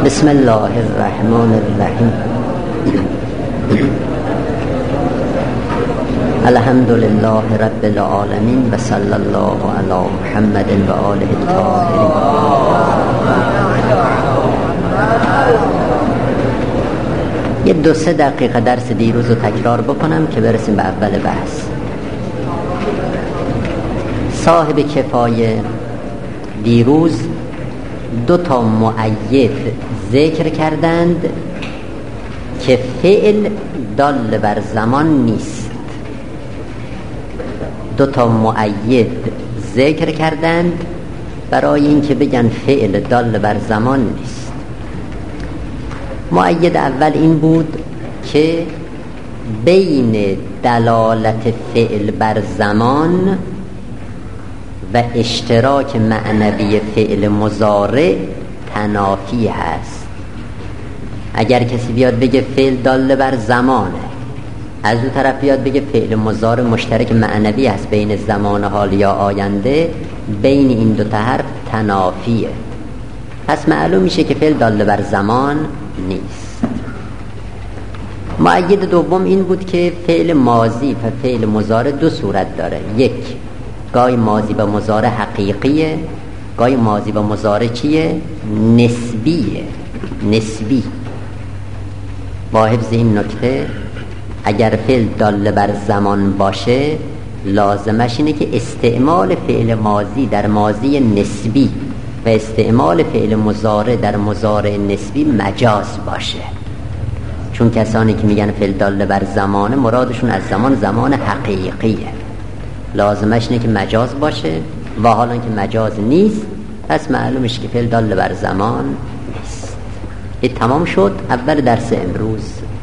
بسم الله الرحمن الرحیم. الحمد لله رب العالمین و صلی الله علی محمد و آله الطاهرین. یه 2-3 دقیقه درس دیروز رو تکرار بکنم که برسیم به اول بحث. صاحب کفایه دیروز 2 مؤید ذکر کردند که فعل دال بر زمان نیست. 2 مؤید ذکر کردند برای اینکه بگن فعل دال بر زمان نیست. مؤید اول این بود که بین دلالت فعل بر زمان و اشتراک معنوی فعل مضارع تنافی هست. اگر کسی بیاد بگه فعل دال بر زمانه، از اون طرف بیاد بگه فعل مضارع مشترک معنوی هست بین زمان حال یا آینده، بین این 2 حرف تنافیه. پس معلوم میشه که فعل دال بر زمان نیست. مؤید دوم این بود که فعل ماضی و فعل مضارع 2 صورت داره. یک، گاهی ماضی و مضارع حقیقیه، گاهی ماضی و مضارع چیه؟ نسبیه. نسبی. با حفظ این نکته، اگر فعل دال بر زمان باشه لازمش اینه که استعمال فعل ماضی در ماضی نسبی و استعمال فعل مضارع در مضارع نسبی مجاز باشه. چون کسانی که میگن فعل دال بر زمان مرادشون از زمان حقیقیه، لازمش اینه که مجاز باشه و حالا که مجاز نیست پس معلومش که فعل دال بر زمان نیست. این تمام شد اول درس امروز.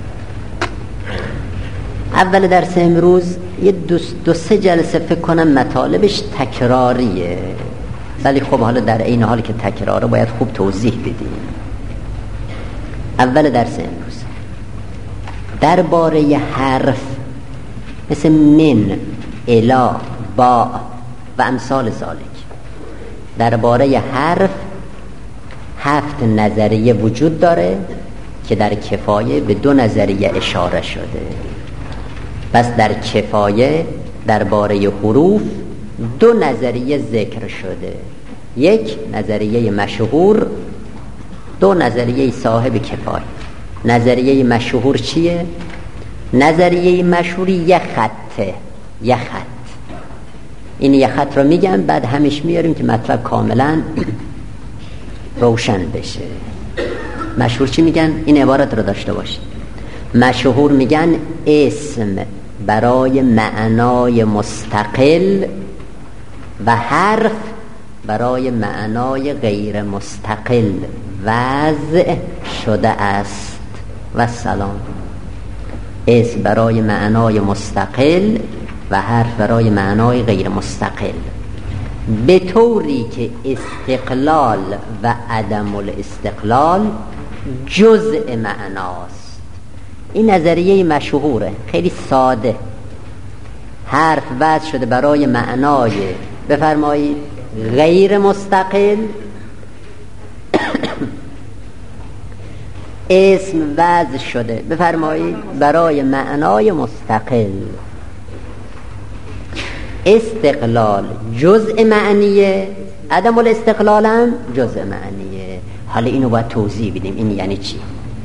اول درس امروز یه 2-3 جلسه فکر کنم مطالبش تکراریه، ولی خب حالا در این حال که تکراره باید خوب توضیح بدیم. اول درس امروز درباره حرف مثل من، الا، با و امثال ذالک، درباره حرف 7 نظریه وجود داره که در کفایه به 2 نظریه اشاره شده. پس در کفایه درباره حروف 2 نظریه ذکر شده. یک نظریه مشهور، 2 نظریه صاحب کفایه. نظریه مشهور چیه؟ نظریه مشهوری یه خطه. یه خط. این یه خط رو میگم بعد همیش میاریم که مطلب کاملا روشن بشه. مشهور چی میگن؟ این عبارت رو داشته باشید. مشهور میگن اسم برای معنای مستقل و حرف برای معنای غیر مستقل وضع شده است. و سلام. اسم برای معنای مستقل و حرف برای معنای غیر مستقل، به طوری که استقلال و عدم الاستقلال جزء معناست. این نظریه مشهوره، خیلی ساده. حرف وضع شده برای معنای بفرمایید غیر مستقل، اسم وضع شده بفرمایید برای معنای مستقل. استقلال جزء معنیه، عدم الاستقلال هم جزء معنیه. حالا اینو باید توضیح بدیم این یعنی چی.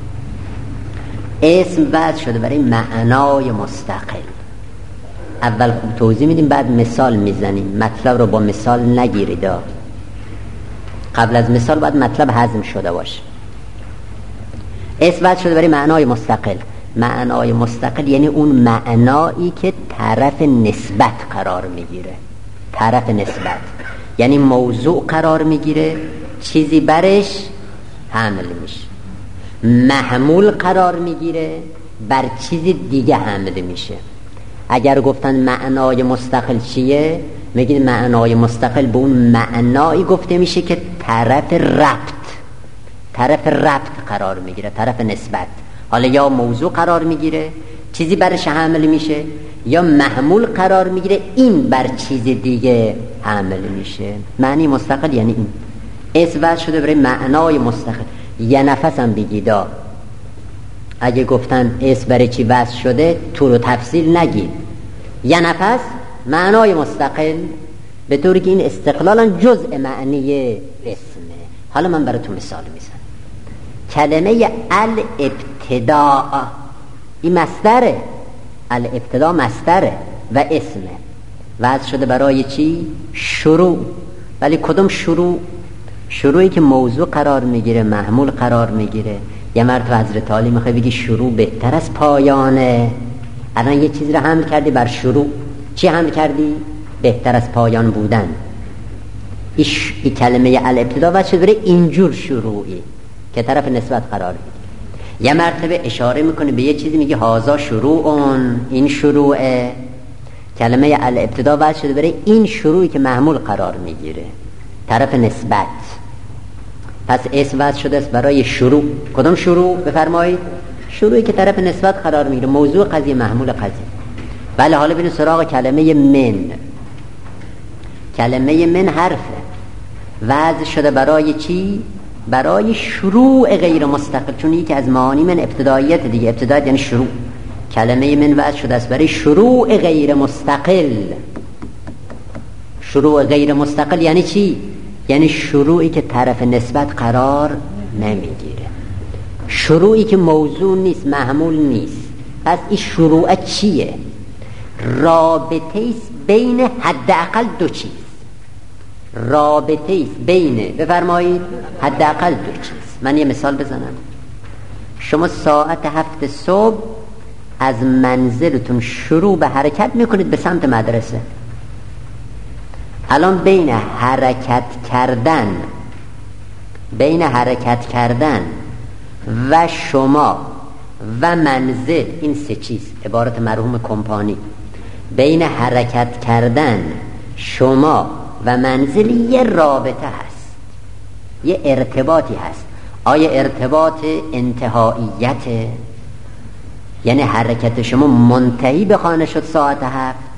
اسم وضع شده برای معنای مستقل. اول خوب توضیح میدیم بعد مثال میزنیم. مطلب رو با مثال نگیرید، قبل از مثال باید مطلب هضم شده باشه. اسم وضع شده برای معنای مستقل. معنای مستقل یعنی اون معنایی که طرف نسبت قرار میگیره. طرف نسبت یعنی موضوع قرار میگیره، چیزی برش حمل میشه. محمول قرار میگیره، بر چیزی دیگه حمل میشه. اگر گفتن معنای مستقل چیه، میگید معنای مستقل به اون معنایی گفته میشه که طرف ربط قرار میگیره، طرف نسبت. حالا یا موضوع قرار میگیره، چیزی برش حمل میشه، یا محمول قرار میگیره، این بر چیز دیگه حمل میشه. معنی مستقل یعنی این. اسم وضع شده برای معنای مستقل. یه نفسم بگیدا. اگه گفتن اسم برای چی وصل شده طول و تفصیل نگید، یه نفس معنای مستقل، به طوری که این استقلالا جزء معنی اسمه. حالا من براتون مثال میزنم. کلمه الابتداء این مصدره، الابتداء مصدره و اسمه، وضع شده برای چی؟ شروع. ولی کدوم شروع؟ شروعی که موضوع قرار میگیره، محمول قرار میگیره. یه مرتبه حضرت علی میخوای بگی شروع بهتر از پایانه. الان یه چیزی رو حمل کردی بر شروع. چی حمل کردی؟ بهتر از پایان بودن. این کلمه الابتدا واسه بره اینجور شروعی که طرف نسبت قرار میگیره. یه مرتبه اشاره میکنه به یه چیزی، میگه هازا شروعون، این شروعه. کلمه الابتدا واسه شده بره این شروعی که محمول قرار میگیره، طرف نسبت. پس اسم وضع شده است برای شروع. کدوم شروع؟ بفرمایید. شروعی که طرف نسبت قرار میگیره، موضوع قضیه، محمول قضیه. بله، حالا بریم سراغ کلمه من. کلمه من حرفه، وضع شده برای چی؟ برای شروع غیر مستقل، چون یکی از معانی من ابتداییت دیگه. ابتداییت یعنی شروع. کلمه من وضع شده است برای شروع غیر مستقل. شروع غیر مستقل یعنی چی؟ یعنی شروعی که طرف نسبت قرار نمیگیره، شروعی که موضوع نیست، محمول نیست. پس این شروع چیه؟ رابطه است بین حداقل دو چیز. رابطه است بین، بفرمایید، حداقل دو چیز. من یه مثال بزنم. شما ساعت 7 صبح از منزلتون شروع به حرکت میکنید به سمت مدرسه. الان بین حرکت کردن و شما و منزل، این سه چیز، عبارت مرحوم کمپانی، بین حرکت کردن شما و منزل یه رابطه هست، یه ارتباطی هست. آیا ارتباط انتهاییته؟ یعنی حرکت شما منتهی به خانه شد ساعت 7؟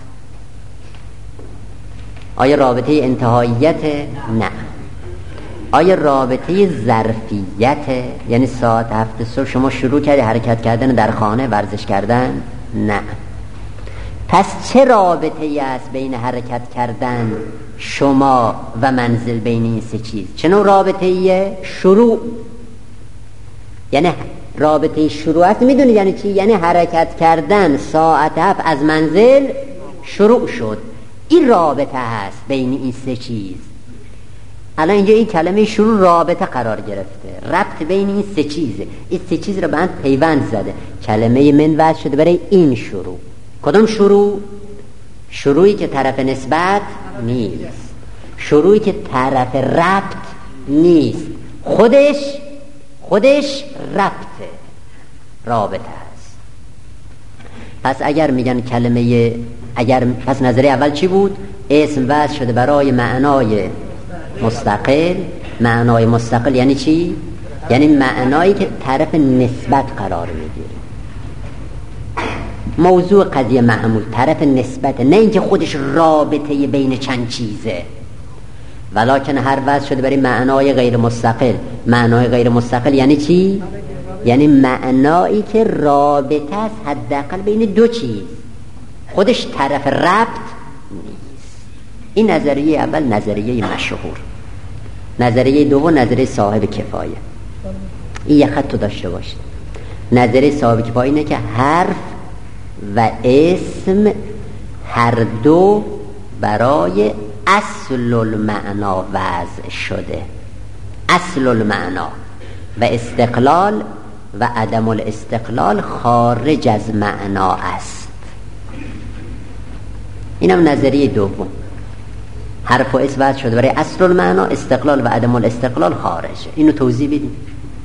آیا رابطه انتهاییته؟ نه. آیا رابطه ظرفیته؟ یعنی ساعت 7 صبح شما شروع کردی حرکت کردن در خانه، ورزش کردن؟ نه. پس چه رابطه‌ای است بین حرکت کردن شما و منزل، بین این سه چیز؟ چه نوع رابطه‌ایه؟ شروع. یعنی رابطه شروع است. میدونید یعنی چی؟ یعنی حرکت کردن ساعت 7 از منزل شروع شد. این رابطه هست بین این سه چیز. الان اینجا این کلمه شروع رابطه قرار گرفته، ربط بین این سه چیزه. این سه چیز رو به هم پیوند زده. کلمه من وضع شده برای این شروع. کدوم شروع؟ شروعی که طرف نسبت نیست، شروعی که طرف ربط نیست، خودش ربطه، رابطه است. پس اگر میگن کلمه، پس نظریه اول چی بود؟ اسم وضع شده برای معنای مستقل. معنای مستقل یعنی چی؟ یعنی معنایی که طرف نسبت قرار میگیره، موضوع قضیه محمول، طرف نسبت، نه اینکه خودش رابطه بین چند چیزه. ولکن هر وضع شده برای معنای غیر مستقل. معنای غیر مستقل یعنی چی؟ یعنی معنایی که رابطه است حداقل بین دو چیز، خودش طرف ربط نیست. این نظریه اول، نظریه مشهور. نظریه دوم، نظریه صاحب کفایه. این یک خط داشته باشید. نظریه صاحب کفایه اینه که حرف و اسم هر دو برای اصل المعنا وضع شده. اصل المعنا و استقلال و عدم الاستقلال خارج از معنا است. اینم نظریه دوم. حرف و اسم وضع شده برای اصل المعنا، استقلال و عدم الاستقلال خارجه. اینو توضیح بدیم.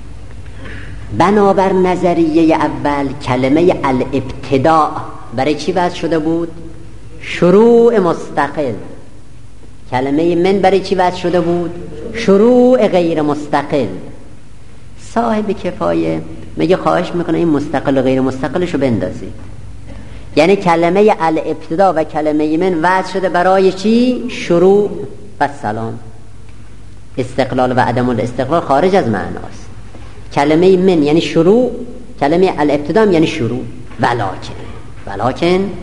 بنابر نظریه اول، کلمه الابتداء برای چی وضع شده بود؟ شروع مستقل. کلمه من برای چی وضع شده بود؟ شروع غیر مستقل. صاحب کفایه میگه خواهش میکنه این مستقل و غیر مستقلش رو بندازید. یعنی کلمه الابتدا و کلمه من وضع شده برای چی؟ شروع و سلام. استقلال و عدم الاستقلال خارج از معناست. کلمه من یعنی شروع، کلمه الابتدا یعنی شروع. ولکن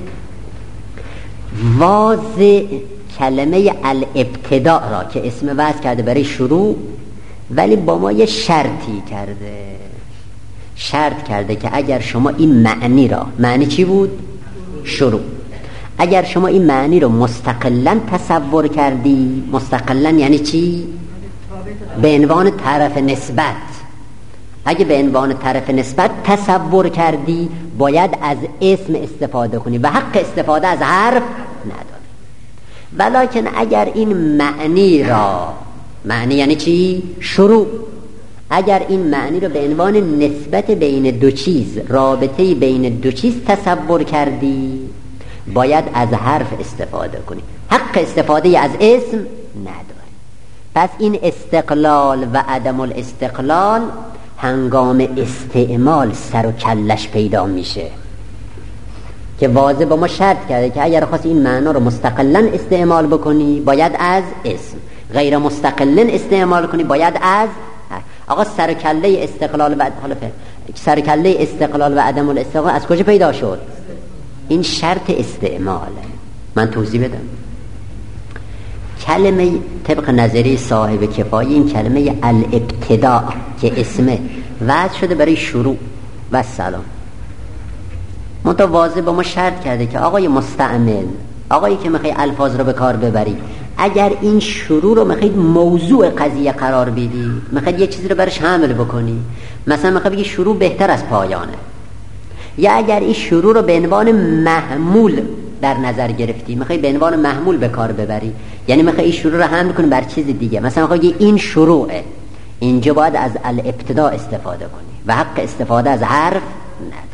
واضح کلمه الابتدا را که اسم وضع کرده برای شروع، ولی با ما یه شرطی کرده. شرط کرده که اگر شما این معنی را، معنی چی بود؟ شروع. اگر شما این معنی رو مستقلاً تصور کردی، مستقلاً یعنی چی؟ به عنوان طرف نسبت. اگه به عنوان طرف نسبت تصور کردی، باید از اسم استفاده کنی و حق استفاده از حرف نداری. ولکن اگر این معنی را، معنی یعنی چی؟ شروع. اگر این معنی رو به عنوان نسبت بین دو چیز، رابطه بین دو چیز تصور کردی، باید از حرف استفاده کنی. حق استفاده از اسم نداری. پس این استقلال و عدم الاستقلال هنگام استعمال سر و کلش پیدا میشه، که واضح با ما شرط کرده که اگر خواست این معنا رو مستقلاً استعمال بکنی باید از اسم، غیر مستقلاً استعمال کنی باید از آقا. سر و کله استقلال و سر و کله استقلال و عدم الاستقلال از کجا پیدا شد؟ این شرط استعماله. من توضیح بدم. کلمه طبق نظری صاحب کفایه، این کلمه الابتدا که اسمه وضع شده برای شروع و سلام، متواضع با ما شرط کرده که آقای مستعمل، آقایی که میخوای الفاظ رو به کار ببری، اگر این شروع رو میخواید موضوع قضیه قرار بدی، میخواید یه چیزی رو برش حمل بکنی، مثلا میخوای بگی شروع بهتر از پایانه، یا اگر این شروع رو به عنوان محمول در نظر گرفتی، میخوای به عنوان محمول به کار ببری، یعنی میخوای این شروع رو حمل کنی بر چیز دیگه، مثلا میخوای بگی این شروعه، اینجا باید از الابتدا استفاده کنی و حق استفاده از حرف نداری.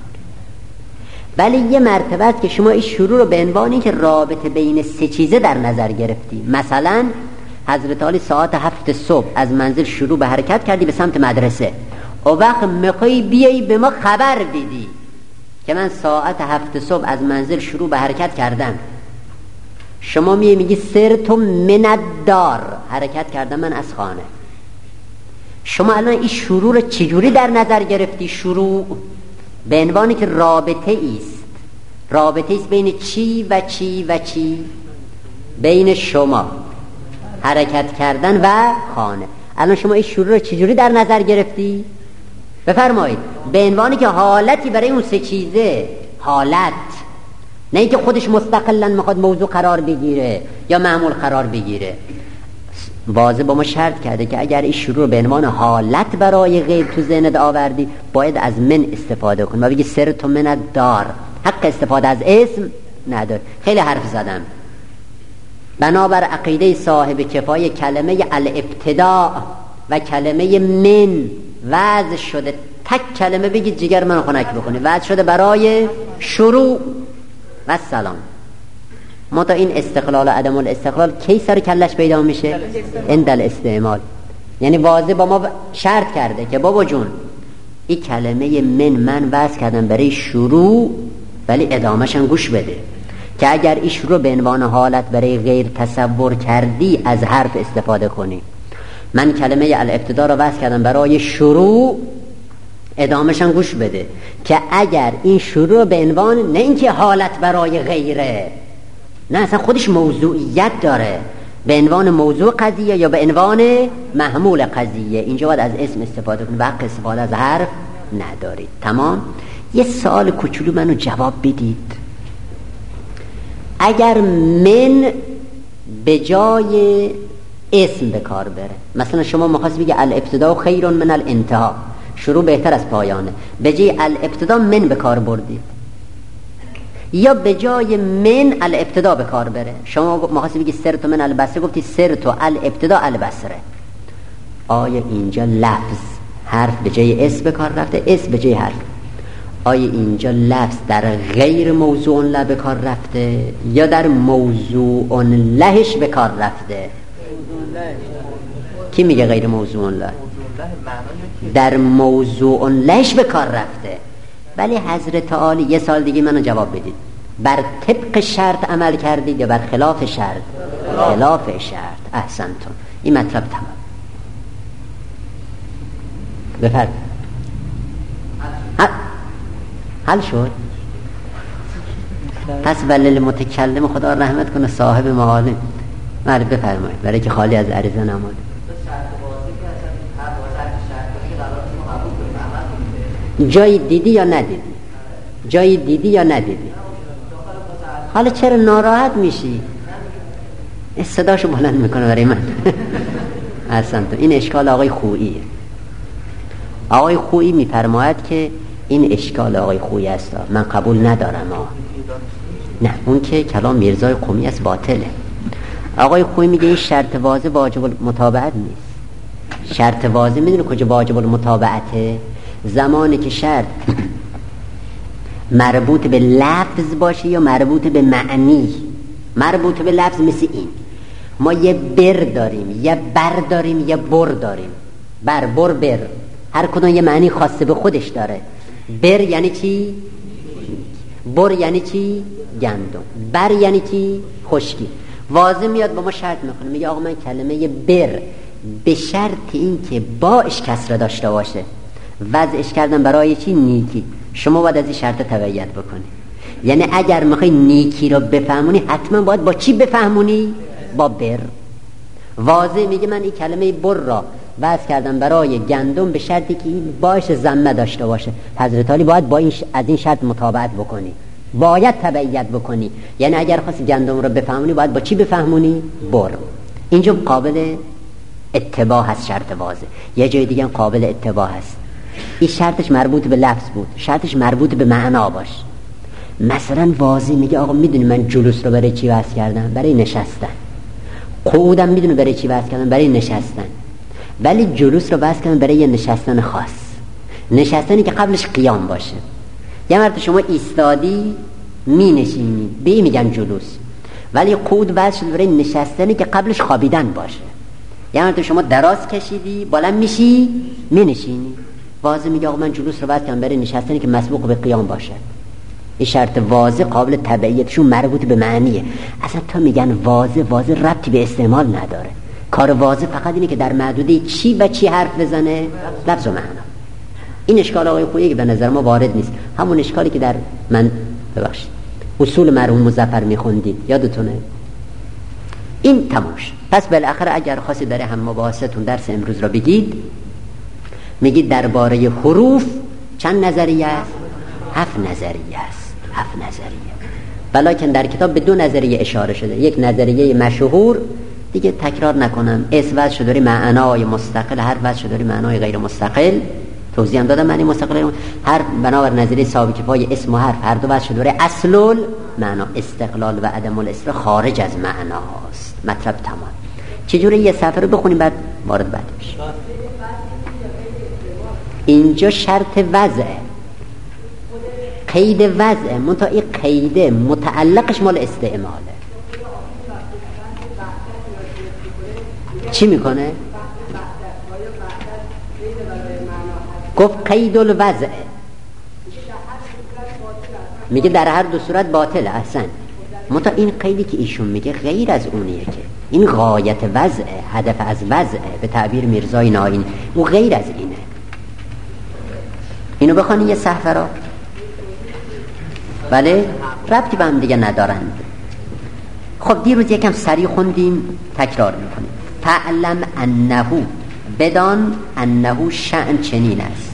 ولی یه مرتبه است که شما این شروع رو به عنوانی که رابطه بین سه چیزه در نظر گرفتی. مثلا حضرت علی ساعت 7 صبح از منزل شروع به حرکت کردی به سمت مدرسه، و وقت میخوای بیایی به ما خبر بدی که من ساعت 7 صبح از منزل شروع به حرکت کردم. شما میگی سرت من الدار، حرکت کردم من از خانه. شما الان این شروع رو چجوری در نظر گرفتی؟ شروع به عنوانی که رابطه ایست، رابطه ایست بین چی و چی و چی؟ بین شما حرکت کردن و خانه. الان شما این شروع رو چجوری در نظر گرفتی؟ بفرمایید. به عنوانی که حالتی برای اون سه چیزه، حالت، نه اینکه خودش مستقلاً میخواد موضوع قرار بگیره یا معمول قرار بگیره. واضح با ما شرط کرده که اگر این شروع به عنوان حالت برای غیر تو ذهنت آوردی، باید از من استفاده کن و بگی سرت من الدار، حق استفاده از اسم نداره. خیلی حرف زدم. بنابر عقیده صاحب کفایه کلمه الابتدا و کلمه من وضع شده، تک کلمه بگید جگر من خنک بکنی، وضع شده برای شروع و سلام. تا این استقلال و عدم الاستقلال کی سر کلش پیدا میشه؟ اندل استعمال. یعنی واضح با ما شرط کرده که بابا جون این کلمه من وضع کردم برای شروع، ولی ادامهشن گوش بده که اگر این شروع به عنوان حالت برای غیر تصور کردی از حرف استفاده کنی. من کلمه الابتدا رو وضع کردم برای شروع، ادامهشن گوش بده که اگر این شروع به عنوان، نه اینکه حالت برای غیره، نه اصلا خودش موضوعیت داره، به عنوان موضوع قضیه یا به عنوان محمول قضیه، اینجا باید از اسم استفاده کنید و حق استفاده از حرف ندارید. تمام. یه سوال کوچولو منو جواب بدید. اگر من به جای اسم به کار بره، مثلا شما می‌خواید بگید الابتدا خیر من الانتها، شروع بهتر از پایانه، به جای الابتدا من به کار بردید، یا به جای من الابتدا به کار بره، شما می‌خواید بگید سرت من البصره، گفتی سرت الابتدا البصره. آیا اینجا لفظ حرف به جای اسم به کار رفته، اسم به جای حرف؟ آیا اینجا لفظ در غیر موضوع له به کار رفته یا در موضوع لهش به کار رفته؟ کی میگه غیر موضوع له؟ در موضوع لهش به کار رفته. ولی حضرت عالی، یه سال دیگه منو جواب بدید، بر طبق شرط عمل کردید یا بر خلاف شرط؟ خلاف شرط. احسنتون. این مطلب تمام. بفرمایید. حل شد. پس ولی متکلم خدا رحمت کنه صاحب معالم. بله بفرمایید، برای که خالی از عریضه نماده. جایی دیدی یا ندیدی؟ جایی دیدی یا ندیدی؟ حالا چرا ناراحت میشی؟ صداشو بلند میکنه برای من. اصلا تو این اشکال آقای خوییه. آقای خویی میفرماید که این اشکال آقای خویی است، من قبول ندارم. نه، اون که کلام میرزای قمی است، باطله. آقای خویی میگه این شرط واضح واجب المتابعت نیست. شرط واضح میدونه کجا واجب المتابعته؟ زمانی که شرط مربوط به لفظ باشه یا مربوط به معنی. مربوط به لفظ مثل این: ما یه بر داریم، یه بر داریم، یه بر داریم. بر، بر، هر کدوم یه معنی خاصه به خودش داره. بر یعنی چی؟ بر یعنی چی؟ گندم. بر یعنی چی؟ خشکی. واضح میاد با ما شرط میکنه، میگه آقا من کلمه بر به شرط این که باش کسره داشته باشه وضعش کردم برای چی؟ نیکی. شما باید از این شرط تبعیت بکنی. یعنی اگر میخوای نیکی رو بفهمونی حتما باید با چی بفهمونی؟ با بر. واضح میگه من این کلمه بر را وضع کردم برای گندم به شرطی که این باش ضمه داشته باشه. حضرت علی باید با این از این شرط مطابقت بکنی، باید تبعیت بکنی. یعنی اگر خواست گندم رو بفهمونی باید با چی بفهمونی؟ بر. اینجا قابل اتباع هست شرط واضح. یه جای دیگه قابل اتباع هست. این شرطش مربوط به لفظ بود، شرطش مربوط به معنا باش. مثلا واضح میگه آقا میدونی من جلوس رو برای چی وضع کردم؟ برای نشستن. قعودم میدونی برای چی وضع کردم؟ برای نشستن. ولی جلوس رو وضع کردم برای یه نشستن خاص، نشستنی که قبلش قیام باشه. یه مرد شما ایستادی می نشینی، به این میگن جلوس. ولی قعود وضع شد برای نشستنی که قبلش خوابیدن باشه. یه مرد شما دراز کشیدی، بلند میشی، می نشینی. واضح میگه آقا من جلوس رو وضع کردم برای نشستنی که مسبوق به قیام باشه. این شرط واضح قابل تبعیتشون مربوط به معنیه. اصلا تا میگن واضح ربطی به استعمال نداره. کار واضح فقط اینه که در محدوده چی و چی حرف بزنه؟ لفظ و معنا. این اشکال آقای خویی که به نظر ما وارد نیست. همون اشکالی که در من ببخشید اصول مرحوم مظفر میخوندید یادتونه؟ این تماش. پس بالاخره اگر خواستید برای هم مباحثتون درس امروز را بگید، میگید درباره حروف چند نظریه است؟ 7 نظریه است. 7 نظریه. ولیکن در کتاب به 2 نظریه اشاره شده. یک نظریه مشهور، دیگه تکرار نکنم، اسم وضع شده داری معنای مستقل، هر وضع شده داری معنای غیر مستقل. توضیح هم دادم معنی مستقل هر بنابر نظریه صاحب کفای اسم و حرف هر دو وضع شده داری اصل معنا، استقلال و عدم الاستقلال خارج از معناست. مطلب تمام. چجوری یه صفحه رو بخونیم بعد وارد بعد بشیم. اینجا شرط وضعه، قید وضعه، منتها این قیده متعلقش مال استعماله. چی میکنه؟ گفت قید الوضع، میگه در هر دو صورت باطله. احسن. منتها این قیدی که ایشون میگه غیر از اونیه که این غایت وضعه، هدف از وضعه، به تعبیر میرزای ناینی او غیر از اینه. اینو بخوانی یه صفحه را، بله ربطی به هم دیگه ندارند. خب دیروز یکم سریع خوندیم، تکرار میکنیم. فعلم انه، بدان انه شأن چنین است،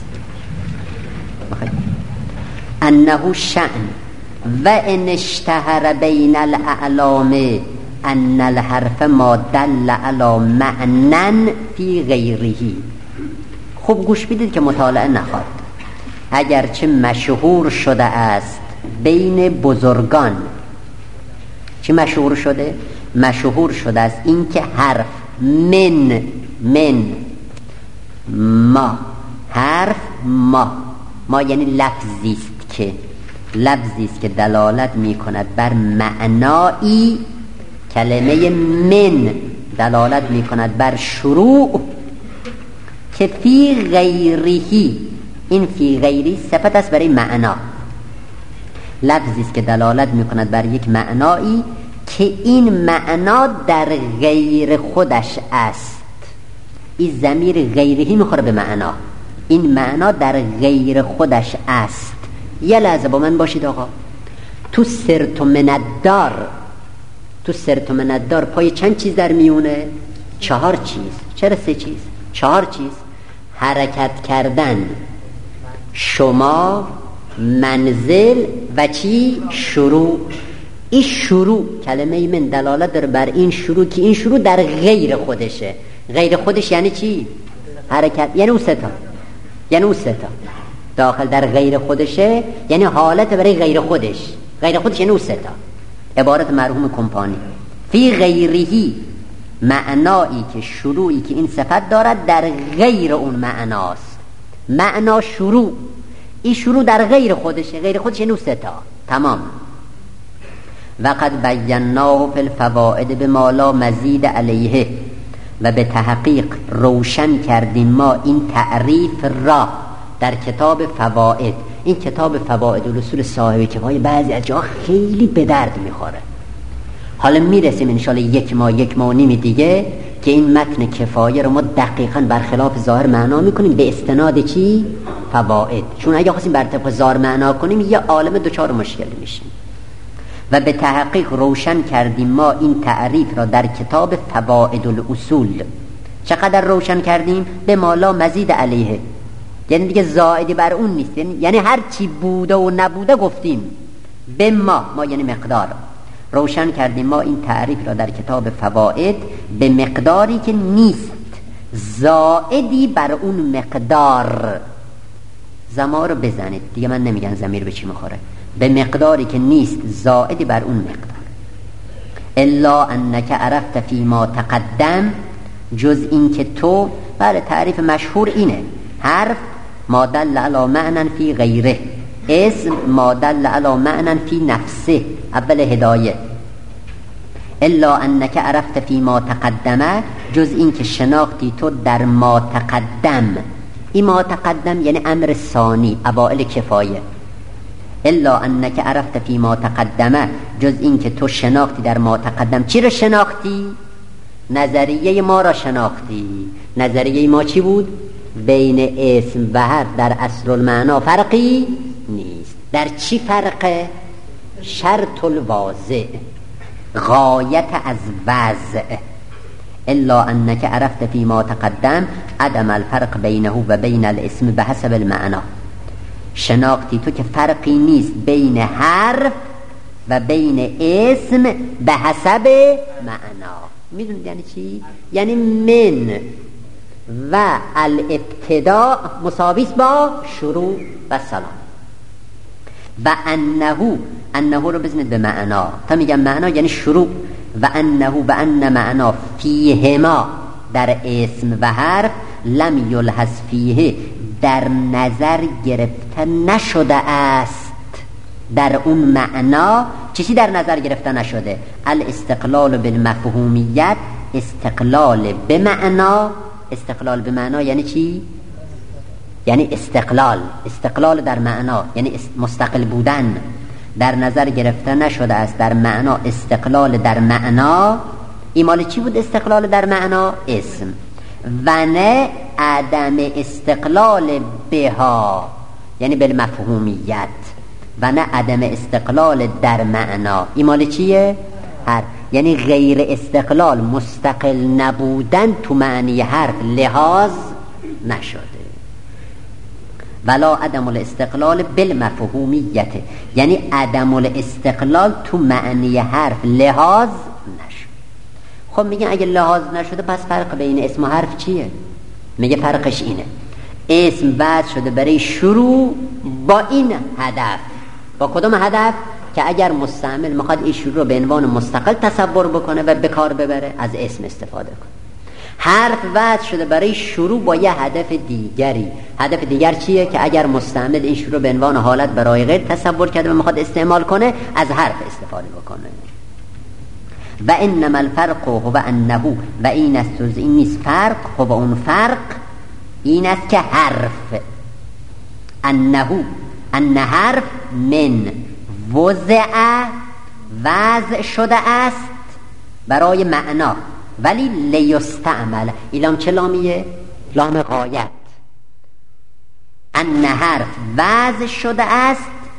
انه شأن و ان اشتهر بین الاعلام ان الحرف ما دل علی معنن فی غیره. خوب گوش بدید که مطالعه نخواد. اگرچه مشهور شده است بین بزرگان، چی مشهور شده؟ مشهور شده است این که حرف من ما، حرف ما یعنی لفظی است که دلالت می کند بر معنایی. کلمه من دلالت می کند بر شروع که فی غیره، این فی غیری صفت است برای معنا. لفظی است که دلالت می کند بر یک معنایی که این معنا در غیر خودش است. این ضمیر غیرهی میخوره به معنا. این معنا در غیر خودش است. یه لحظه با من باشید آقا. تو سرت و مندار پای چند چیز در میونه؟ 4 چیز. چرا 3 چیز؟ 4 چیز: حرکت کردن، شما، منزل و چی؟ شروع. این شروع کلمه من دلالت داره بر این شروع که این شروع در غیر خودشه. غیر خودش یعنی چی؟ حرکت، یعنی اون 3 تا، یعنی اون 3 تا داخل در غیر خودشه، یعنی حالت برای غیر خودش. غیر خودش یعنی اون 3 تا. عبارت مرحوم کمپانی فی غیرهی، معنایی که شروعی که این صفت دارد در غیر اون معناست. معنا شروع، این شروع در غیر خودشه. غیر خودش یعنی اون 3 تا. تمام. وقد بیناه فی الفوائد بما لا مزید علیه، و به تحقیق روشن کردیم ما این تعریف را در کتاب فوائد. این کتاب فوائد الاصول صاحب کفایه بعضی از جاها خیلی به درد میخوره. حالا میرسیم انشالله یک ماه و نیم دیگه که این متن کفایه رو ما دقیقاً برخلاف ظاهر معنا میکنیم به استناد چی؟ فوائد. چون اگه خواستیم بر طبق ظاهر معنا کنیم یه عالم دوچار مشکل میشیم. و به تحقیق روشن کردیم ما این تعریف را در کتاب فوائد الاصول. چقدر روشن کردیم؟ به ما لا مزید علیه، یعنی دیگه زائدی بر اون نیست. یعنی هر چی بوده و نبوده گفتیم. به ما یعنی مقدار. روشن کردیم ما این تعریف را در کتاب فوائد به مقداری که نیست زائدی بر اون مقدار. ضمیر رو بزنید دیگه، من نمیگم ضمیر به چی میخوره. به مقداری که نیست زائدی بر اون مقدار. الا انک عرفت فی ما تقدم، جز این که تو، بله تعریف مشهور اینه: حرف ما دل علی معنی فی غیره، اسم ما دل علی معنی فی نفسه. اول هدایه. الا انک عرفت فی ما تقدم، جز این که شناختی تو در ما تقدم. این ما تقدم یعنی امر ثانی، اوائل کفایه. الا انک عرفت فی ما تقدم، جز این که تو شناختی در ما تقدم. چی رو شناختی؟ نظریه ما را شناختی. نظریه ما چی بود؟ بین اسم و حرف در اصل المعنا فرقی نیست. در چی فرقه؟ شرط الواضع، غایت از وضع. الا انک عرفت فی ما تقدم عدم الفرق بینه و بین الاسم بحسب المعنا. شناختی تو که فرقی نیست بین حرف و بین اسم به حسب معنا. میدونید یعنی چی؟ یعنی من و الابتداء مساویس با شروع و سلام. و انه رو بزنید به معنا. تا میگم معنا یعنی شروع. و انه و ان معنا فیهما، در اسم و حرف، لم یلحظ فیه، در نظر گرفته نشده است. در اون معنا چیزی در نظر گرفته نشده. الاستقلال بالمفهومیت، استقلال به معنا. استقلال به معنا یعنی چی؟ یعنی استقلال در معنا، یعنی مستقل بودن. در نظر گرفته نشده است در معنا استقلال در معنا. این مال چی بود استقلال در معنا؟ اسم. و نه عدم استقلال بها، یعنی بالمفهومیت. و نه عدم استقلال در معنا. این مال چیه؟ یعنی غیر استقلال، مستقل نبودن تو معنی حرف لحاظ نشده. ولا عدم الاستقلال بالمفهومیت، یعنی عدم الاستقلال تو معنی حرف لحاظ نشده. خب میگن اگه لحاظ نشده پس فرق بین اسم و حرف چیه؟ میگه فرقش اینه: اسم وضع شده برای شروع با این هدف. با کدوم هدف؟ که اگر مستعمل میخواد این شروع رو به عنوان مستقل تصور بکنه و به کار ببره، از اسم استفاده کنه. حرف وضع شده برای شروع با یه هدف دیگری. هدف دیگر چیه؟ که اگر مستعمل این شروع به عنوان حالت برای غیر تصور کرده و میخواد استعمال کنه، از حرف استفاده بکنه. و انما الفرق هو انه، و این است و این نیست فرق، هو اون فرق این است که حرف ان حرف من وضع شده است برای معنا، ولی لیستعمل. ایلام چه لامیه؟ لام غایت. ان حرف وضع شده است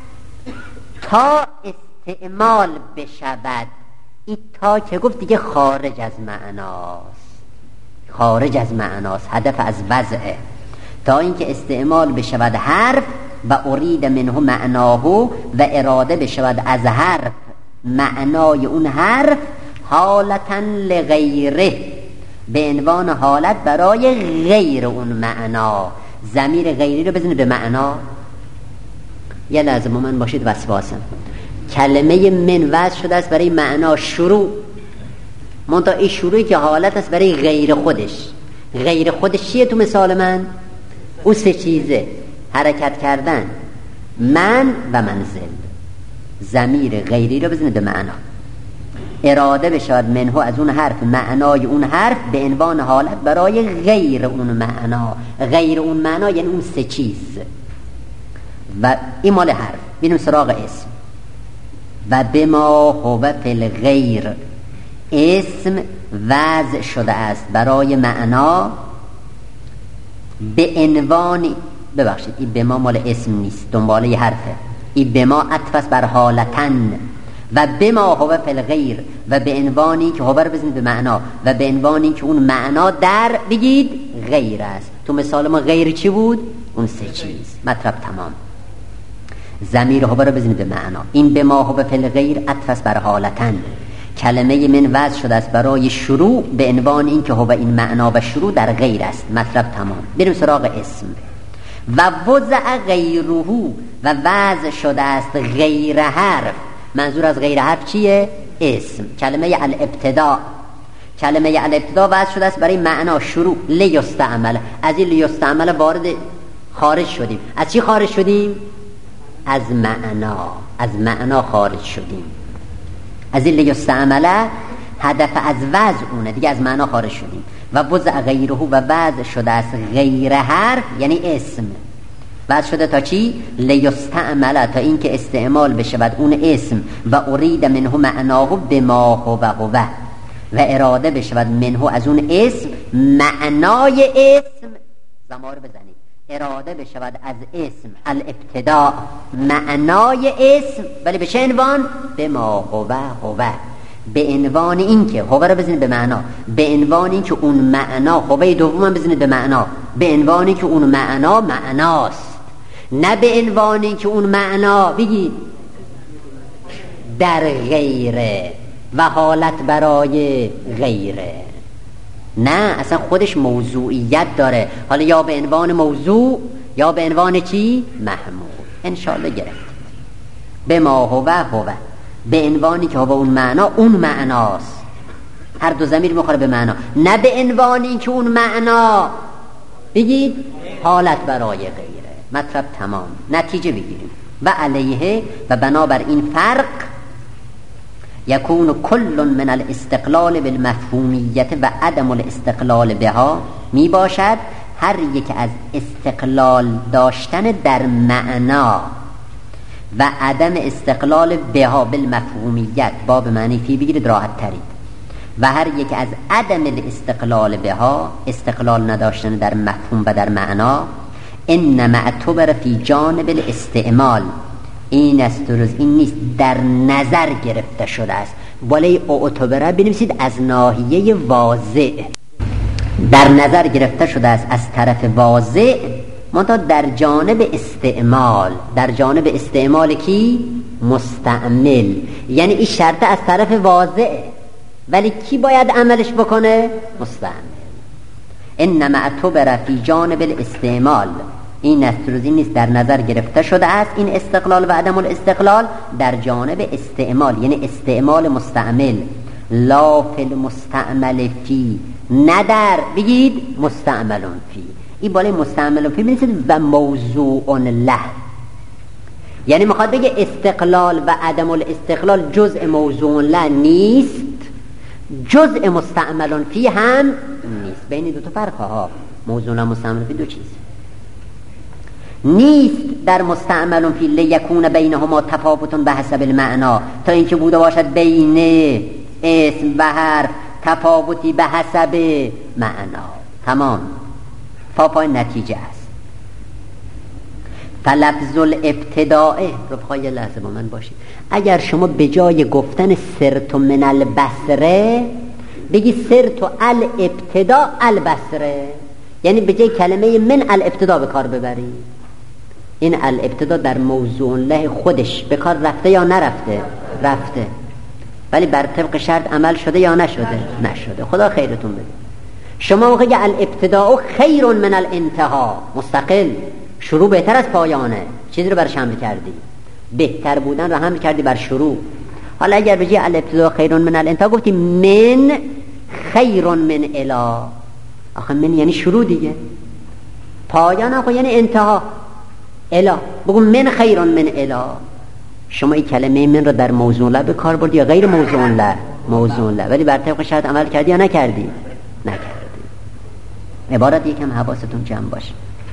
تا استعمال بشود. این تا که گفت دیگه خارج از معناست، هدف از وضعه. تا اینکه استعمال بشود حرف و ارید منه معناه و اراده بشود از حرف معنای اون حرف، حالتاً لغیره، به عنوان حالت برای غیر اون معنا. ضمیر غیری رو بزنید به معنا. یه لحظه من باشید وسواسم. کلمه من وضع شده است برای معنا شروع، منتها این شروعی که حالت است برای غیر خودش. غیر خودش چیه تو مثال من؟ اون سه چیزه: حرکت کردن، من و منزل. ضمیر غیری رو بزنید به معنا. اراده بشود منه از اون حرف معنای اون حرف به عنوان حالت برای غیر اون معنا. غیر اون معنا یعنی اون سه چیز. و این مال حرف. بینیم سراغ اسم. و بما هو فی الغیر، اسم وضع شده است برای معنا به عنوان، ببخشید این بما مال اسم نیست، دنباله حرفه. این بما عطف است بر حالتن. و بما هو فی الغیر، و به عنوانی که هو رو بزنید به معنا، و به عنوانی که اون معنا در بگید غیر است. تو مثال ما غیر چی بود؟ اون سه چیز. مطلب تمام. ضمیر هو رو بزنید به معنا. این بما هو فی الغیر عطف است بر حالتن. کلمه من وضع شده است برای شروع به عنوان این که هو این معنا و شروع در غیر است. مطلب تمام. بریم سراغ اسم. و وضع غیره، و وضع شده است غیر حرف. منظور از غیر حرف چیه؟ اسم. کلمه الابتداء. کلمه الابتداء وضع شده است برای معنا شروع. لیستعمل. از این لیستعمل وارد خارج شدیم. از چی خارج شدیم؟ از معنا خارج شدیم. از این لیستعمل هدف از وضع اونه دیگه، از معنا خارج شدیم. و وضع غیره، و وضع شده است غیر حرف یعنی اسم. وضع شده تا چی؟ لیستعمل، تا این که استعمال بشود اون اسم. و ارید منه معناه بما هو و اراده بشود منه از اون اسم معنای اسم. ضمیر بزنید. اراده بشود از اسم الابتداء معنای اسم، ولی به چه عنوان؟ بما هو به عنوان این که هو رو بزنید به معنا، به عنوان این که اون معنا، هوه دوم بزنید به معنا، به عنوانی که اون معنا معناست، نه به عنوانی که اون معنا بگید در غیره و حالت برای غیره. نه، اصلا خودش موضوعیت داره. حالا یا به عنوان موضوع یا به عنوان چی؟ محمول. انشاءالله گرفت. به ما هو به عنوانی که هو اون معنا، اون معناست. هر دو ضمیر میخوره به معنا، نه به عنوانی که اون معنا بگید حالت برای غیره. مطلب تمام. نتیجه بگیریم. و علیه، و بنابر این فرق یکون کل من الاستقلال بالمفهومیت و عدم الاستقلال بها، می باشد هر یک از استقلال داشتن در معنا و عدم استقلال بها بالمفهومیت، باب معنی فی بگیرید راحت ترید، و هر یک از عدم الاستقلال بها، استقلال نداشتن در مفهوم و در معنا، انما اعتبر فی جانب الاستعمال، این است درست، این نیست، در نظر گرفته شده است. بالای اعتبره بنویسید از ناحیه واضع، در نظر گرفته شده است از طرف واضع، منتها در جانب استعمال. در جانب استعمال کی؟ مستعمل. یعنی این شرط از طرف واضع، ولی کی باید عملش بکنه؟ مستعمل. انما اعتبر فی جانب الاستعمال، این استروزی نیست، در نظر گرفته شده است این استقلال و عدم الاستقلال در جانب استعمال، یعنی استعمال مستعمل. لا فی المستعمل فی، ندر بگید مستعمل فی. این بالای مستعمل فی بنویسید و موضوع له، یعنی میخواد بگه استقلال و عدم الاستقلال جزء موضوع له نیست، جزء مستعمل فی هم نیست. بین دو تا فرق ها، موضوع له مستعمل فی دو چیز نیست. در مستعمل فی لیکون بینهما تفاوت به حسب المعنا، تا اینکه بوده باشد بین اسم و حرف تفاوتی به حسب معنا. تمام. پای نتیجه است. فلفظ الابتداء. رفقای یه لحظه با من باشید. اگر شما به جای گفتن سرت من البصره بگی سرت الابتداء البصره، یعنی به جای کلمه من الابتداء به کار ببری. این الابتداء در موضوع له خودش به کار رفته یا نرفته؟ رفته. ولی بر طبق شرط عمل شده یا نشده؟ نشده. خدا خیرتون بده. شما موقع الابتداء خیر من الانتها، مستقل، شروع بهتر از پایانه، چیزی رو برش حمل کردی، بهتر بودن رو حمل کردی بر شروع. حالا اگر بجی الابتداء خیر من الانتها گفتی من خیر من الی، آخه من یعنی شروع دیگه، پایان آخه یعنی انتها. الی بگو من خیر من الی. شما این کلمه من رو در موضوع له به کار بردی یا غیر موضوع له؟ موضوع له. ولی بر طبق شرط عمل کردی یا نکردی؟ نکردی. عبارت یکم حواستون جمع باشه.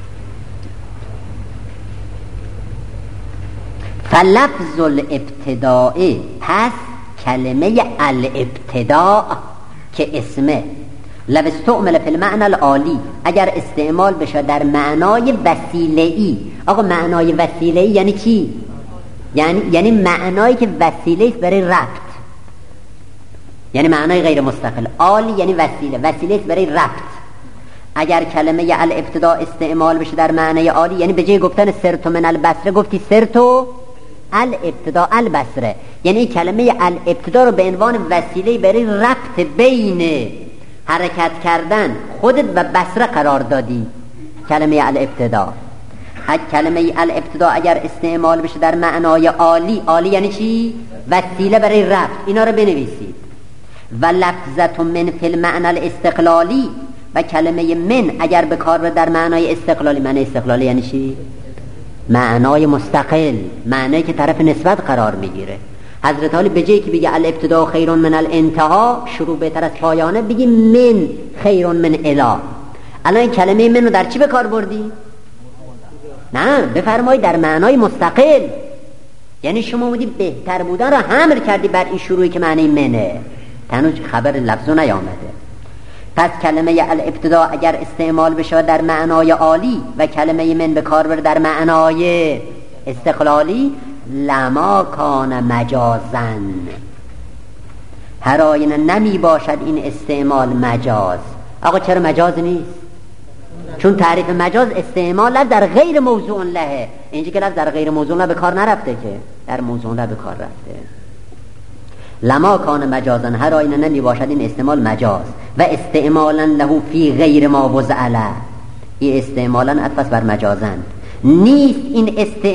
فلفظ الابتداء، پس کلمه الابتداء که اسمه، لو استعمل فی المعنى العالی، اگر استعمال بشه در معنای وسیله‌ای. آقا معنای وسیله‌ای یعنی چی؟ یعنی معنایی که وسیله است برای ربط، یعنی معنای غیر مستقل. عالی یعنی وسیله، وسیله است برای ربط. اگر کلمه الابتداء استعمال بشه در معنای عالی، یعنی به جای گفتن سرت من البصره گفتی سرت الابتداء البصره، یعنی کلمه الابتداء رو به عنوان وسیله برای ربط بین حرکت کردن خودت و بصره قرار دادی. کلمه الابتداء، کلمه الابتداء اگر استعمال بشه در معنای عالی، عالی یعنی چی؟ وسیله برای ربط. اینا رو بنویسید. و لفظت من فی المعنى الاستقلالی، و کلمه من اگر به کار در معنای استقلالی. معنی استقلالی یعنی چی؟ معنای مستقل، معنی که طرف نسبت قرار میگیره. حضرت علی به جایی که بگه الابتداء خیر من الانتها، شروع بهتر از پایانه، بگی من خیر من الی. الان این کلمه من رو در چی به کار بردی؟ نه، بفرمایید در معنای مستقل. یعنی شما بودی بهتر بودن رو حمل کردی بر این شروعی که معنی منه، تنوج خبر لفظو نیامده. پس کلمه الابتداء اگر استعمال بشه در معنای عالی و کلمه من به کار بره در معنای استقلالی، لما کان مجازن، هر آینه نمی باشد این استعمال مجاز. آقا چرا مجاز نیست؟ چون تعریف مجاز استعمال در غیر موضوع له. اینجا که لفظ در غیر موضوع له به کار نرفته، که در موضوع له به کار رفته. لما کان مجازن، هر آینه نمی باشد این استعمال مجاز. و استعمالا له فی غیر ما وضع له، این استعمالا عطف بر مجازن نیست. این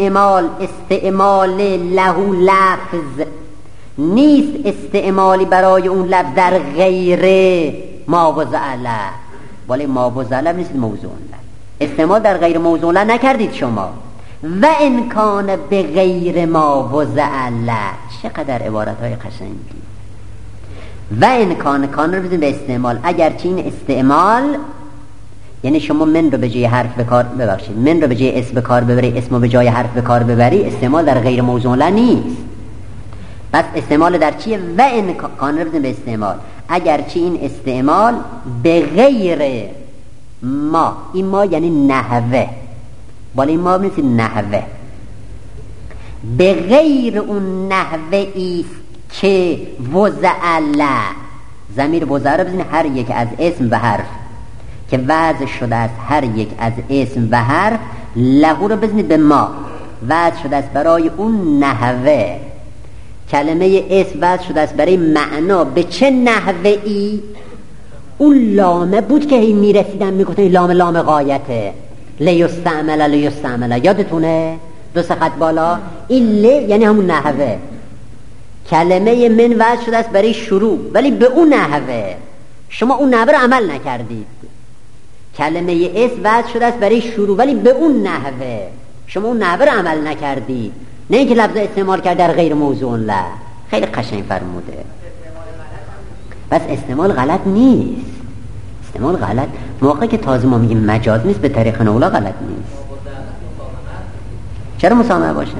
استعمال له لفظ نیست، استعمالی برای اون لفظ در غیر ما وضع له. ولی ما وضع له نیست موضوع له. استعمال در غیر موضوع له نکردید شما. و ان کان به غیر ما وضع له، چقدر عبارت‌های قشنگی. و ان کان رو بزنید به استعمال. اگرچه این استعمال یعنی شما من رو به جای حرف به کار، ببخشید، من رو به جای اسم به کار ببری، اسم رو به جای حرف به کار ببری، استعمال در غیر موضوع له نیست. پس استعمال در چیه؟ و ان کان رو بزنید به استعمال. اگرچه این استعمال به غیر ما، این ما یعنی نحوه، بالا این ما نیست، نحوه، به غیر اون نحوه ایست که وضع له. ضمیر وضع رو بزنید هر یک از اسم و حرف که وضع شده است، هر یک از اسم و حرف. له رو بزنید به ما، وضع شده است برای اون نحوه. کلمه اسم وضع شده است برای معنا. به چه نحوه ای؟ اون لامه بود که هی میرسیدن میگفتن لام غایته، لیستعمل. یادتونه؟ دو خط بالا این ل یعنی همون نحوه. کلمه من وضع شده است برای شروع، ولی به اون نحوه. شما اون نحوه رو عمل نکردید. کلمه اس وضع شده است برای شروع، ولی به اون نحوه. شما اون نحوه رو عمل نکردید، نه اینکه لفظ استعمال کرد در غیر موضوع له. خیلی قشنگ فرموده. پس استعمال غلط نیست. استعمال غلط موقعی که تازه ما میگیم مجاز نیست، به طریق اولا غلط نیست. چرا مسامحه باشه؟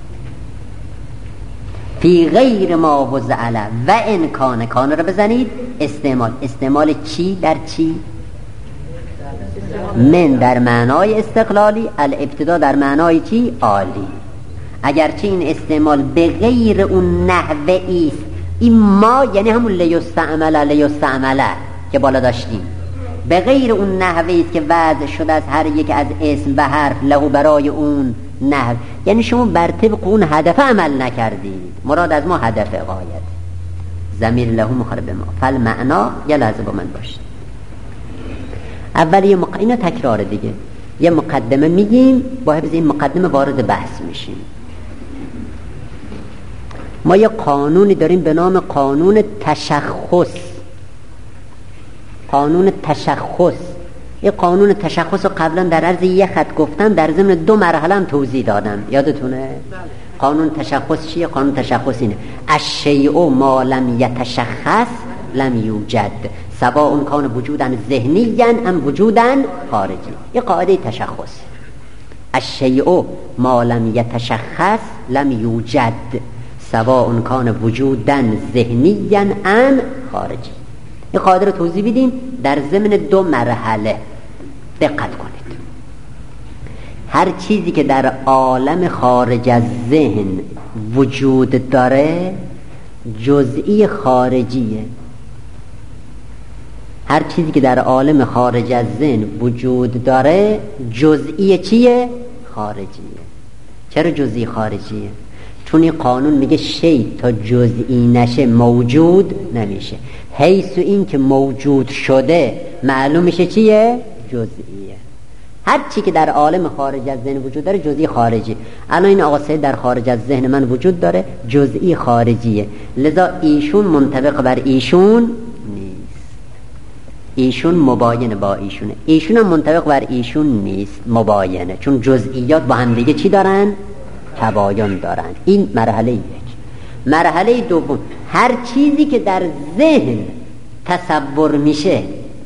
فی غیر ما وضع له. و ان کان رو بزنید استعمال. استعمال چی در چی؟ من در معنای استقلالی، الابتدا در معنای چی؟ عالی. اگرچه این استعمال به غیر اون نحوه ایست، این ما یعنی همون لیستعمله که بالا داشتیم، به غیر اون نحوه ایست که وضع شده از هر یک از اسم و حرف له برای اون نحو، یعنی شما بر طبق اون هدف عمل نکردید. مراد از ما هدف غایت. ضمیر له مخاطب ما، فالمعنا یه لحظه با من باشید. اول اینا تکرار دیگه، یه مقدمه میگیم، با حفظ این مقدمه وارد بحث میشیم. ما یه قانونی داریم به نام قانون تشخص. قانون تشخص، این قانون تشخص رو قبلا در عرض یه خط گفتم، در ضمن 2 مرحله هم توضیح دادم، یادتونه؟ قانون تشخص چیه؟ قانون تشخص اینه الشیء ما لم یتشخص لم یوجد سواء کان وجودا ذهنیا ام وجودا خارجی. این قاعده تشخص. الشیء ما لم یتشخص لم یوجد سواء کان وجودا ذهنیا ام خارجی. این قاعده رو توضیح بدیم در ضمن 2 مرحله. دقت کنید. هر چیزی که در عالم خارج از ذهن وجود داره جزئی خارجیه. هر چیزی که در عالم خارج از ذهن وجود داره جزئی چیه؟ خارجیه. چرا جزئی خارجیه؟ چون این قانون میگه شی تا جزئی نشه موجود نمیشه. حیث این که موجود شده معلوم میشه چیه؟ جزئیه. هر چی که در عالم خارج از ذهن وجود داره جزئی خارجی. الان این آقا سید در خارج از ذهن من وجود داره، جزئی خارجیه. لذا ایشون منطبق بر ایشون نیست. ایشون مباین با ایشونه، ایشون هم منطبق بر ایشون نیست، مباینه. چون جزئیات با هم دیگه چی دارن؟ تباین دارن. این مرحله یک. مرحله دوم، هر چیزی که در ذهن تصور میشه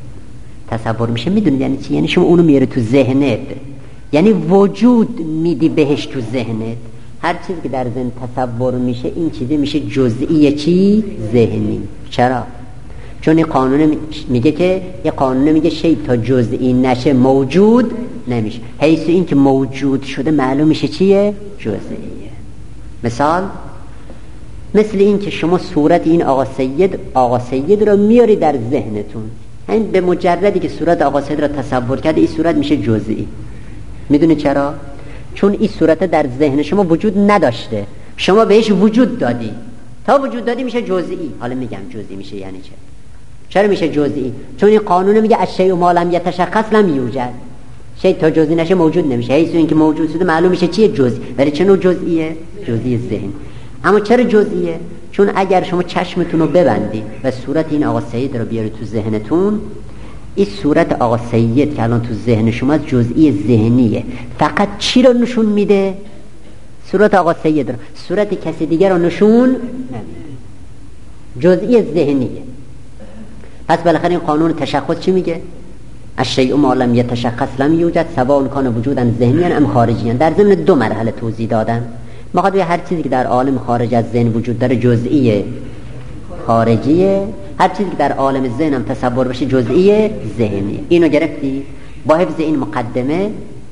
میدونید یعنی چی؟ یعنی شما اونو میاره تو ذهنت، یعنی وجود میدی بهش تو ذهنت. هر چیزی که در ذهن تصور میشه این چیزی میشه جزئی چی؟ ذهنی. چرا؟ چون این قانون میگه که شی تا جزئی نشه موجود نمیشه. حیث این که موجود شده معلوم میشه چیه؟ جزئیه. مثال مثل این که شما صورت این آقا سید رو میاری در ذهنتون، این به مجردی که صورت آقا سید رو تصور کرده این صورت میشه جزئی. میدونه چرا؟ چون این صورت در ذهن شما وجود نداشته، شما بهش وجود دادی، تا وجود دادی میشه جزئی. حالا میگم جزئی میشه یعنی چه؟ چرا میشه جزئی؟ چون این قانون میگه الشیء ما لم یتشخص لم یوجد، شی تا جزئی نشه موجود نمیشه. حیث این که موجود شده معلوم میشه چیه؟ جزئی. ولی چه نوع جزئیه؟ جزئی ذهن. اما چرا جزئیه؟ چون اگر شما چشمتون رو ببندید و صورت این آقا سید رو بیارید تو ذهنتون، این صورت آقا سید که الان تو ذهن شما جزئی ذهنیه. فقط چی رو نشون میده؟ صورت آقا سید رو. صورت کسی دیگر رو نشون نمیده. جزئی ذهنیه. پس بالاخره این قانون تشخص چی میگه؟ الشیء ما لم یتشخص لم یوجد سواء کان وجودا ذهنیا ام خارجیا. در ضمن 2 مرحله توضیح دادم. مقابل هر چیزی که در عالم خارج از ذهن وجود داره جزئی خارجیه، هر چیزی که در عالم ذهن هم تصور بشه جزئی ذهنی. اینو گرفتی؟ با حفظ این مقدمه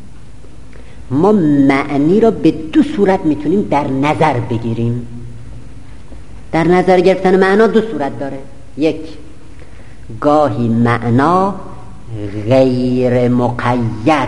ما معنی را به 2 صورت میتونیم در نظر بگیریم. در نظر گرفتن معنا 2 صورت داره. یک، گاهی معنا غیر مقید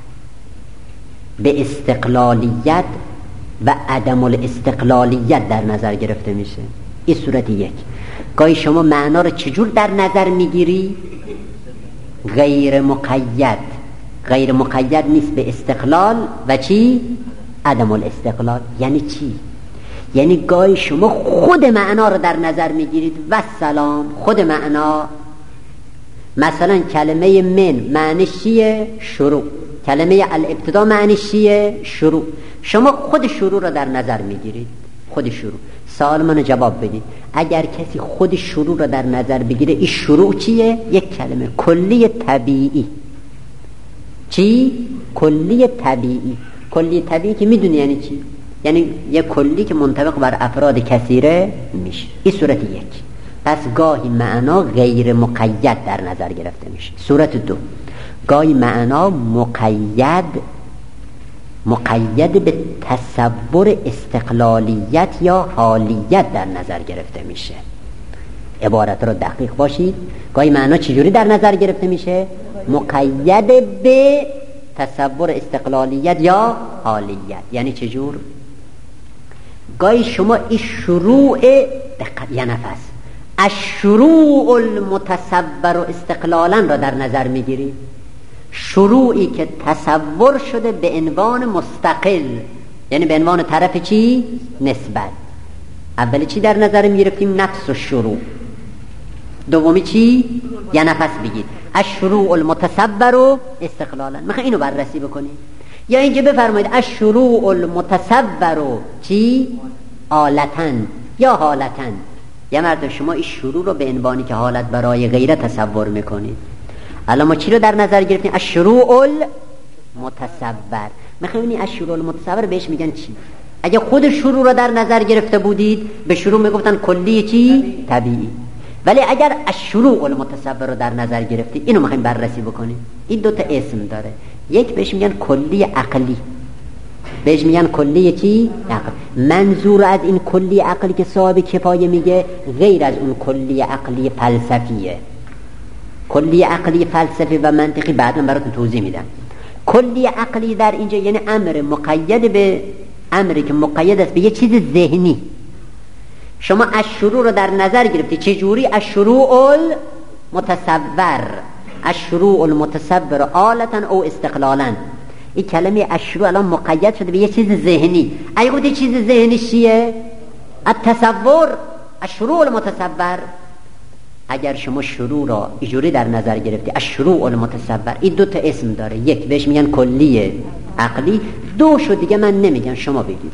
به استقلالیت و عدم الاستقلالیت در نظر گرفته میشه. این صورت یک. گاهی شما معنا رو چجور در نظر میگیری؟ غیر مقید. غیر مقید نیست به استقلال و چی؟ عدم الاستقلال. یعنی چی؟ یعنی گاهی شما خود معنا رو در نظر میگیرید و سلام خود معنا. مثلا کلمه من معنیش چیه؟ شروع. کلمه الابتدا معنیش چیه؟ شروع. شما خود شروع رو در نظر میگیرید. خود شروع. سوال منو جواب بدید. اگر کسی خود شروع رو در نظر بگیره این شروع چیه؟ یک کلمه کلی طبیعی. چی؟ کلی طبیعی. کلی طبیعی که میدونی یعنی چی؟ یعنی یک کلی که منطبق بر افراد کثیره میشه. این صورت یک. پس گاهی معنا غیر مقید در نظر گرفته میشه. صورت 2، گاهی معنا مقید به تصور استقلالیت یا حالیت در نظر گرفته میشه. عبارت رو دقیق باشید. گاهی معنا چجوری در نظر گرفته میشه؟ مقید به تصور استقلالیت یا حالیت. یعنی چجور؟ گاهی شما این شروع یه نفس الشروع المتصور استقلالا را در نظر میگیرید. شروعی که تصور شده به عنوان مستقل، یعنی به عنوان طرف چی؟ نسبت. اولی چی در نظر میگرفتیم؟ نفس و شروع. دومی چی؟ یه نفس بگید الشروع المتصور استقلالا. میخوای اینو بررسی بکنید یا اینجا بفرمایید الشروع المتصور چی؟ آلتن یا حالتن. یه مرتبه شما این شروع رو به عنوانی که حالت برای غیره تصور میکنید. الان ما چی رو در نظر گرفتیم؟ الشروع المتصور. میخوایم الشروع المتصور بهش میگن چی؟ اگه خود شروع رو در نظر گرفته بودید به شروع میگفتن کلی چی؟ طبیعی. ولی اگر الشروع المتصور رو در نظر گرفتید، اینو میخوایم بررسی بکنیم. این دوتا اسم داره. یک بهش میگن کلی عقلی، بهش میگن کلی چی؟ عقل. منظور از این کلی عقلی که صاحب کفایه میگه غیر از اون کلی عقلی فلسفیه. کلی عقلی فلسفی و منطقی بعدا براتون توضیح میدم. کلی عقلی در اینجا یعنی امر مقید به امری که مقید است به یه چیز ذهنی. شما الشروع رو در نظر گرفتی. چجوری؟ الشروع المتصور، الشروع المتصور آلتن او استقلالا. این کلمه الشروع الان مقید شده به یه چیز ذهنی. اگه گفتی چیز ذهنی چیه؟ التصور، الشروع المتصور. اگر شما شروع را اینجوری در نظر گرفتی الشروع المتصور، این دو تا اسم داره. یک بهش میگن کلی عقلی، دو شو دیگه من نمیگم شما بگید،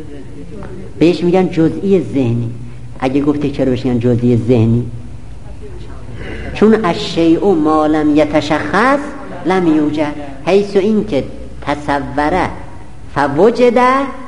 بهش میگن جزئی ذهنی. اگه گفتی چرا بهش میگن جزئی ذهنی؟ چون الشیء ما لم یتشخص لم یوجد، حیث این که تصوره فوجد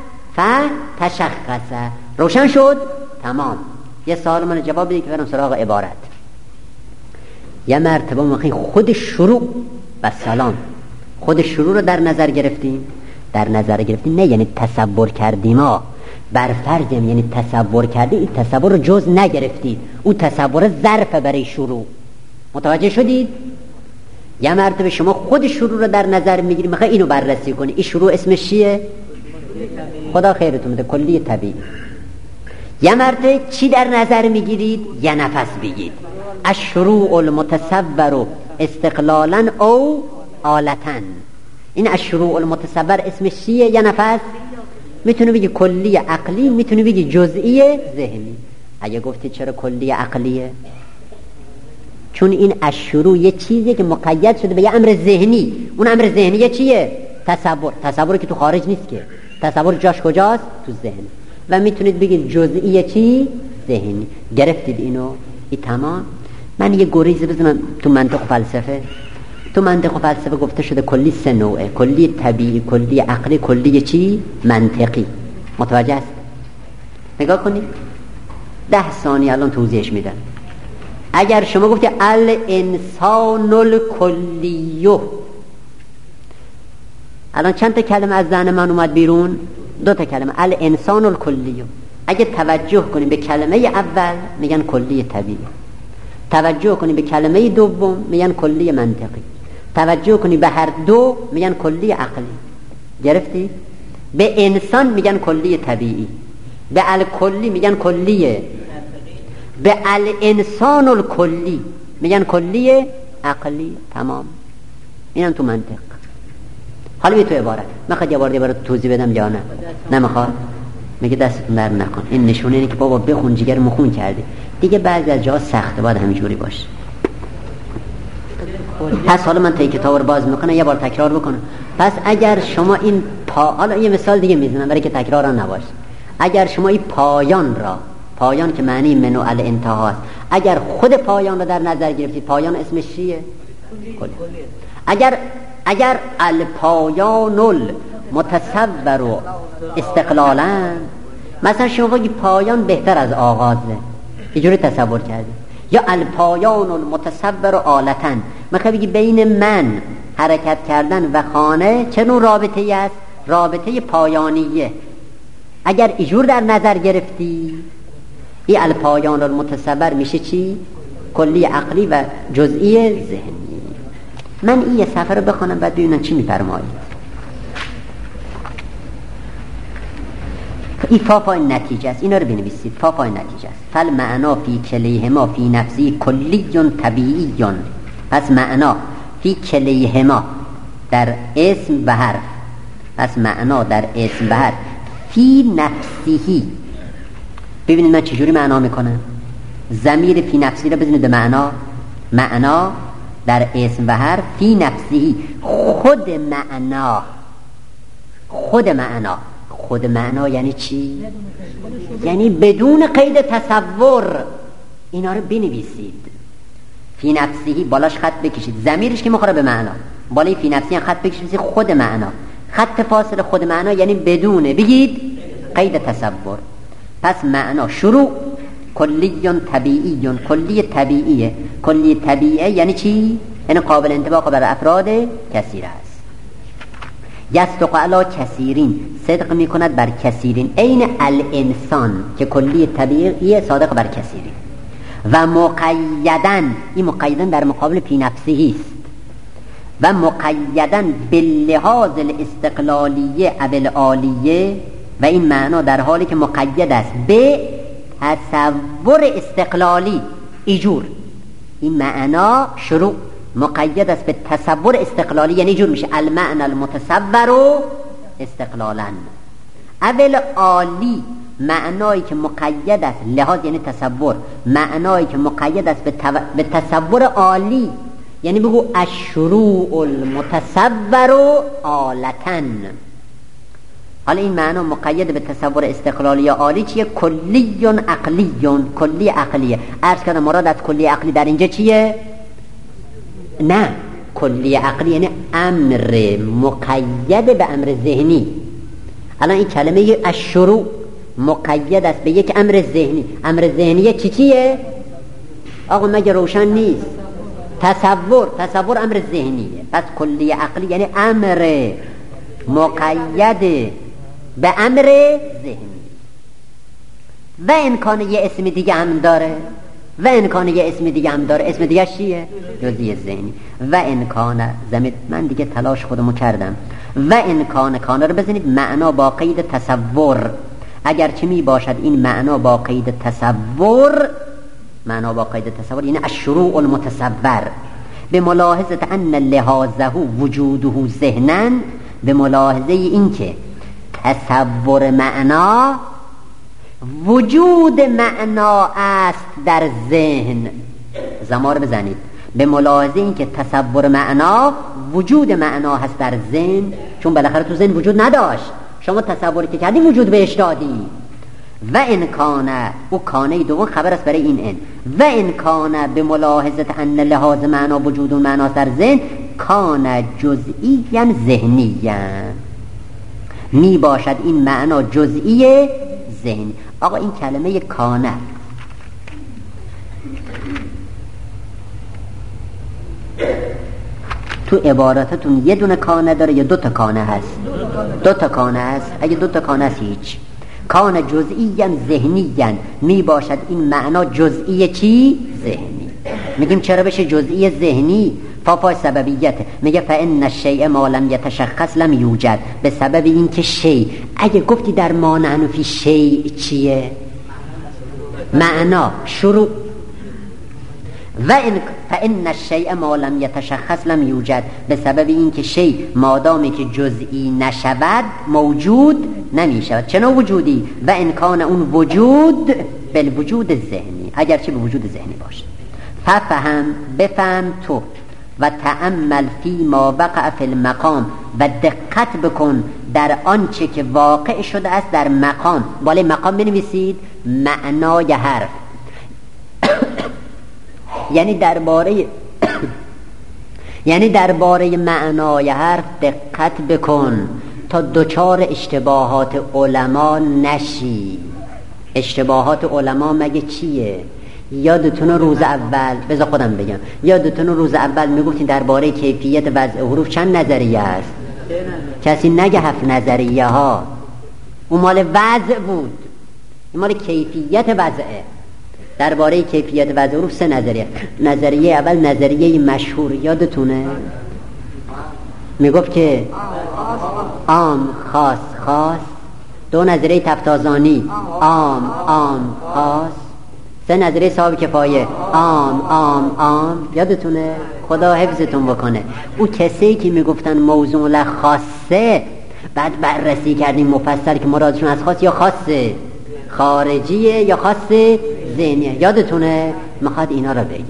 فتشخص. روشن شد؟ تمام. یه سوال من جواب بدید که برم سراغ عبارت. یه مرتبه ما خود شروع و سلام، خود شروع رو در نظر گرفتیم. در نظر گرفتیم نه یعنی تصور کردیم ها، بر فرض یعنی تصور کردی. این تصور رو جز نگرفتید، اون تصور ظرف برای شروع. متوجه شدید؟ یه مرتبه شما خود شروع رو در نظر میگیرید، میخوای اینو بررسی کنی. این شروع اسمش چیه؟ خدا خیرتون بده، کلی طبیعی. یه مرتبه چی در نظر میگیرید؟ یه نفس بگید الشروع المتصور استقلالا او آلتن. این الشروع المتصور اسمش چیه؟ یه نفس. میتونی بگی کلی عقلی، میتونی بگی جزئی ذهنی. اگه گفتی چرا کلی عقلیه؟ چون این الشروع یه چیزیه که مقید شده به یه امر ذهنی. اون امر ذهنی چیه؟ تصور. تصوری که تو خارج نیست که، تصور جاش کجاست؟ تو ذهن. و میتونید بگید جزئی چی؟ ذهنی. گرفتید اینو؟ این تمام. من یه گریز بزنم تو منطق فلسفه. تو منطق فلسفه گفته شده کلی سه نوعه: کلی طبیعی، کلی عقلی، کلی چی؟ منطقی. متوجه است؟ نگاه کنید 10 ثانیه الان توضیحش میدم. اگر شما گفتی الانسان الکلیه، الان چند تا کلمه از ذهن من اومد بیرون؟ 2 تا کلمه. الانسان الکلیه. اگه توجه کنیم به کلمه اول میگن کلی طبیعی، توجه کنیم به کلمه دوم میگن کلی منطقی، توجه کنیم به هر دو میگن کلی عقلی. گرفتی؟ به انسان میگن کلی طبیعی، به الکلی میگن کلی، به الانسان الکلی میگن کلی عقلی. تمام. اینم تو منطق. حالا بی تو عبارت میخواد یه بار برات توضیح بدم یا نه؟ نمیخواد؟ میگه دستتون در نکن. این نشونه اینه که بابا بخون، جگر مخون کردی دیگه. بعضی از جاها سخته، باید همینجوری باشه. پس حالا من تا کتاب رو باز میکنم یه بار تکرار بکنم. پس اگر شما این حالا یه مثال دیگه میزنم برای که تکرار نباشه. اگر شما این پایان که معنی منو الانتها است، اگر خود پایان رو در نظر گرفتید، پایان اسمش چیه؟ اگر الپایان المتصور استقلالا، مثلا شما بگی پایان بهتر از آغازه، اینجوری تصور کردی. یا الپایان المتصور آلتن، مثلا بگی بین من حرکت کردن و خانه چه نوع رابطه‌ای است؟ رابطه پایانیه. اگر ایجور در نظر گرفتی این الپایان المتصور میشه چی؟ کلی عقلی و جزئی ذهنی. من این یه صفحه رو بخونم بعد ببینم چی میفرمایید. این فا نتیجه است، اینا رو بنویسید. فا نتیجه است. فالمعنا فی کلیهما فی نفسی کلی طبیعی. پس معنا فی کلیهما در اسم و حرف، پس معنا در اسم و حرف فی نفسیه. ببینید من چجوری معنا میکنم. ضمیر فی نفسی رو بزنید به معنا. معنا در اسم و حرف فی نفسیه، خود معنا. خود معنا، خود معنا یعنی چی؟ یعنی بدون قید تصور. اینا رو بنویسید. فی نفسیه بالاش خط بکشید، ضمیرش که میخوره به معنا، بالای فی نفسیه خط بکشید خود معنا. خط فاصله خود معنا یعنی بدونه، بگید قید تصور. پس معنا شروع کلی طبیعی، کلی طبیعیه. کلی طبیعیه یعنی چی؟ یعنی قابل انطباق بر افراد کثیر است. یصدق علی کثیرین، صدق میکند بر کثیرین. عین الانسان که کلی طبیعیه صادق بر کثیرین. و مقیدن، این مقیدن در مقابل فی نفسه است. و مقیدن باللحاظ الاستقلالیه اول عالیه، و این معنا در حالی که مقید است به تصور استقلالی ایجور. این معنا شروع مقید است به تصور استقلالی، یعنی جور میشه المعنى المتصور استقلالا. اول عالی معنایی که مقید است، لحاظ یعنی تصور، معنایی که مقید است به تصور عالی، یعنی بگو الشروع المتصور آلتن. حالا این معنا مقید به تصور استقلالی عالی چیه؟ کلی عقلی، کلی عقلیه. عرض کردم مراد از کلی عقلی در اینجا چیه؟ نه، کلی عقلی یعنی امر مقید به امر ذهنی. الان این کلمه الشروع مقید است به یک امر ذهنی. امر ذهنی چیه؟ آقا مگه روشن نیست؟ تصور امر ذهنیه. پس کلی عقلی یعنی امر مقید به امر ذهنی. و امکان یه اسم دیگه هم داره، و امکان یه اسم دیگه هم داره. اسم دیگه چیه؟ جزئی ذهنی. و امکان زمید من دیگه تلاش خودمو کردم. و امکان کانه رو بزنید معنا با قید تصور. اگر چه می باشد این معنا با قید تصور، معنا با قید تصور یعنی الشروع المتصور، به ملاحظه ان لحاظه وجوده ذهنا، به ملاحظه این که تصور معنا وجود معنا است در ذهن. زمار بزنید. به ملاحظه این که تصور معنا وجود معنا هست در ذهن، چون بالاخره تو ذهن وجود نداشت، شما تصوری که کردی وجود بهش دادی. و ان کان، او کانه دوم خبر است برای این ان. و ان کان به ملاحظه ان لحاظ معنا وجود معنا در ذهن، کان جزئی ذهنی، می باشد این معنا جزئی ذهنی. آقا این کلمه کانه تو عباراتتون یه دونه کانه داره یا دو تا کانه هست؟ دو تا کانه هست. اگه دو تا کانه هست هیچ. کان جزئی ذهنی، می باشد این معنا جزئی چی؟ ذهنی. میگیم چرا بشه جزئی ذهنی؟ فافای سببیت. میگه فان الشیء ما لم یتشخص لم یوجد، به سبب این که شیء، اگه گفتی در مانع فی شیء چیه؟ معنا شروع. و فان الشیء ما لم یتشخص لم یوجد، به سبب این که شیء مادامی که جزئی نشود موجود نمیشود. چنو وجودی؟ و امکان اون وجود بالوجود ذهنی، اگرچه به وجود ذهنی باشه. بفهم تو و تأمل فی ما وقع فی المقام، و دقت بکن در آنچه که واقع شده است در مقام. بالای مقام بنویسید معنای حرف. یعنی درباره معنای حرف دقت بکن تا دچار اشتباهات علما نشی. اشتباهات علما مگه چیه؟ یادتون روز اول، بذار خودم بگم، یادتون روز اول میگفتین درباره کیفیت وضع حروف چند نظریه است؟ کسی نگه 7 نظریه ها. اون مال وضع بود، این مال کیفیت وضعه. درباره کیفیت وضع حروف 3 نظریه. نظریه اول نظریه مشهور یادتونه؟ میگفت که عام خاص خاص. 2 نظریه تفتازانی عام عام خاص. 3 نظریه صاحب کفایه عام عام عام. یادتونه؟ خدا حفظتون بکنه. او کسی که میگفتن موضوع له خاصه، بعد بررسی کردیم مفصل که مرادشون از خاص یا خاصه خارجیه یا خاصه ذهنیه. یادتونه؟ میخواد اینا رو بگه.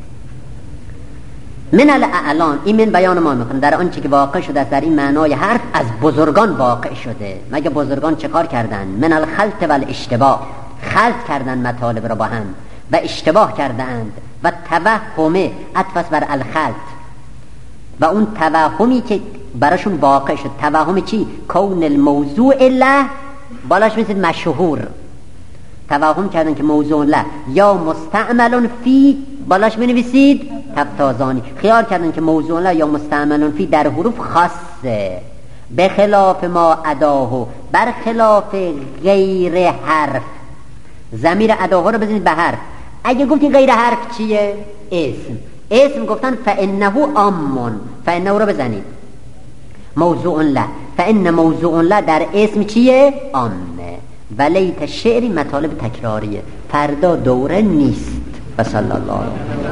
من الاعلان، این من بیان ما میکنه در آنچه که واقع شده است، در این معنای حرف از بزرگان واقع شده. مگه بزرگان چه کار کردن؟ من الخلط و الاشتباه، خلط کردن مطالب را با هم و اشتباه کردند. و توهم عطف بر الخلط، و اون توهمی که براشون واقع شد. توهم چی؟ کون الموضوع الا بالاش مثل مشهور. توهم کردن که موضوع له یا مستعمل فی بالاش بنویسید تفتازانی. خیال کردن که موضوع له یا مستعمل فی در حروف خاصه، به خلاف ما اداه، بر خلاف غیر حرف. ضمیر اداه رو بزنید به حرف. اگه گفتین غیر حرف چیه؟ اسم گفتن فانه عام، فانه رو بزنید موضوع له، فان موضوع له در اسم چیه؟ عامه. ولیت شعری مطالب تکراریه، فردا دوره نیست. و صلی الله علیه